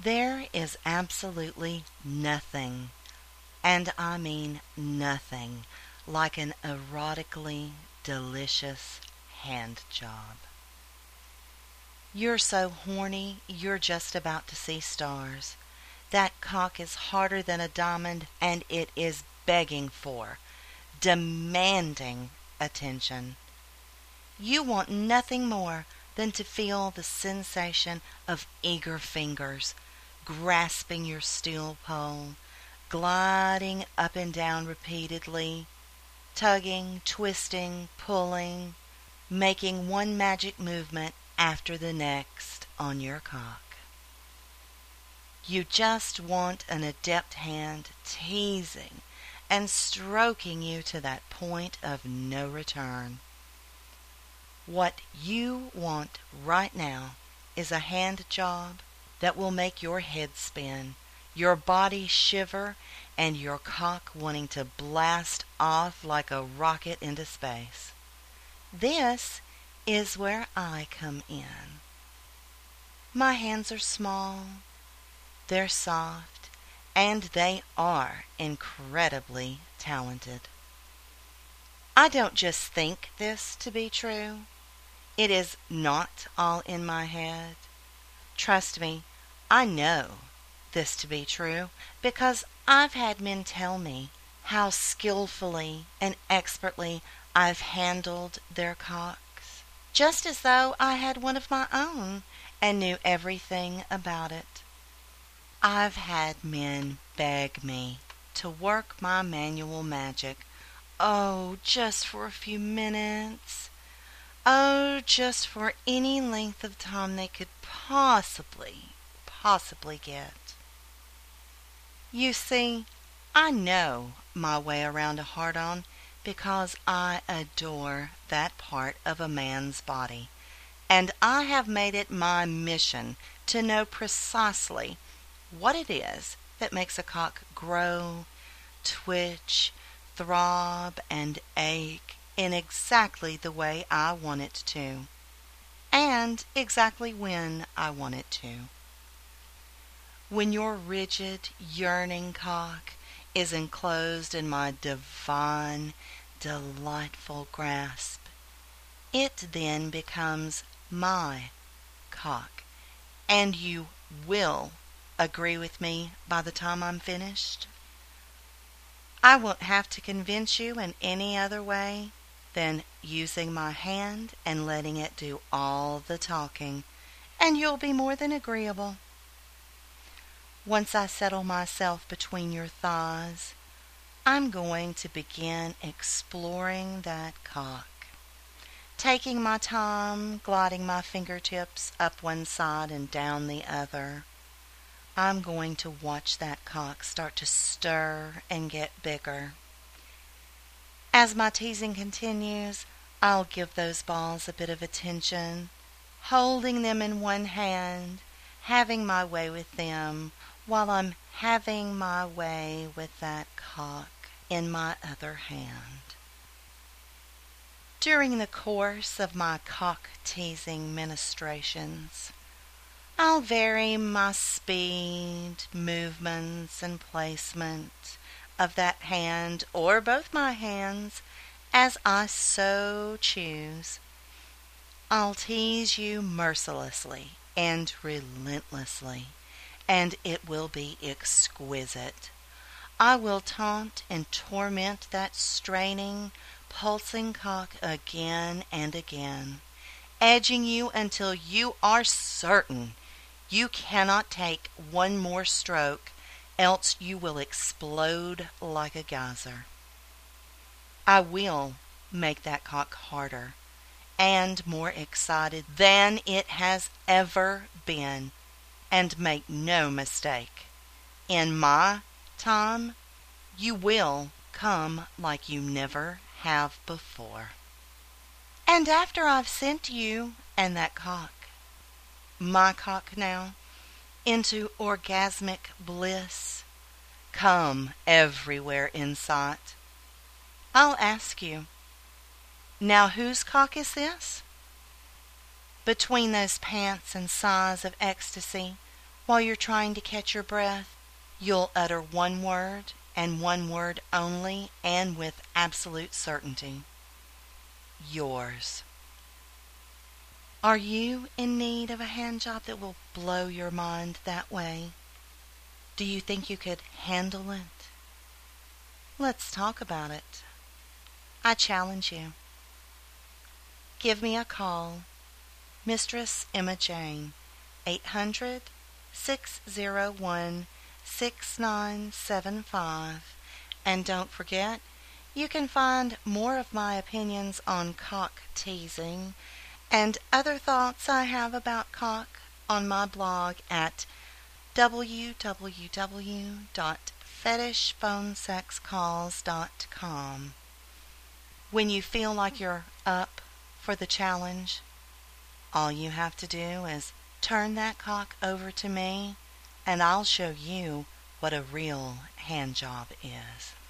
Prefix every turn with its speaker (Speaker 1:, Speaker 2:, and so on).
Speaker 1: There is absolutely nothing, and I mean nothing, like an erotically delicious hand job. You're so horny, you're just about to see stars. That cock is harder than a diamond, and it is begging for, demanding attention. You want nothing more than to feel the sensation of eager fingers grasping your steel pole, gliding up and down repeatedly, tugging, twisting, pulling, making one magic movement after the next on your cock. You just want an adept hand teasing and stroking you to that point of no return. What you want right now is a hand job that will make your head spin, your body shiver, and your cock wanting to blast off like a rocket into space. This is where I come in. My hands are small, they're soft, and they are incredibly talented. I don't just think this to be true. It is not all in my head. Trust me, I know this to be true because I've had men tell me how skillfully and expertly I've handled their cocks, just as though I had one of my own and knew everything about it. I've had men beg me to work my manual magic. Oh, just for a few minutes. Oh, just for any length of time they could possibly get. You see, I know my way around a hard-on because I adore that part of a man's body, and I have made it my mission to know precisely what it is that makes a cock grow, twitch, throb, and ache in exactly the way I want it to, and exactly when I want it to. When your rigid, yearning cock is enclosed in my divine, delightful grasp, it then becomes my cock, and you will agree with me by the time I'm finished. I won't have to convince you in any other way than using my hand and letting it do all the talking, and you'll be more than agreeable. Once I settle myself between your thighs, I'm going to begin exploring that cock, taking my time, gliding my fingertips up one side and down the other. I'm going to watch that cock start to stir and get bigger. As my teasing continues, I'll give those balls a bit of attention, holding them in one hand, having my way with them, while I'm having my way with that cock in my other hand. During the course of my cock-teasing ministrations, I'll vary my speed, movements, and placement of that hand or both my hands as I so choose. I'll tease you mercilessly and relentlessly, and it will be exquisite. I will taunt and torment that straining, pulsing cock again and again, edging you until you are certain you cannot take one more stroke, else you will explode like a geyser. I will make that cock harder and more excited than it has ever been. And make no mistake, in my time, you will come like you never have before. And after I've sent you and that cock, my cock now, into orgasmic bliss, come everywhere in sight, I'll ask you, now whose cock is this? Between those pants and sighs of ecstasy, While you're trying to catch your breath, you'll utter one word and one word only, and with absolute certainty. Yours. Are you in need of a hand job that will blow your mind that way? Do you think you could handle it? Let's talk about it. I challenge you. Give me a call. Mistress Emma Jane, 800-601-6975. And don't forget, you can find more of my opinions on cock teasing and other thoughts I have about cock on my blog at www.fetishphonesexcalls.com. When you feel like you're up for the challenge, all you have to do is turn that cock over to me, and I'll show you what a real hand job is.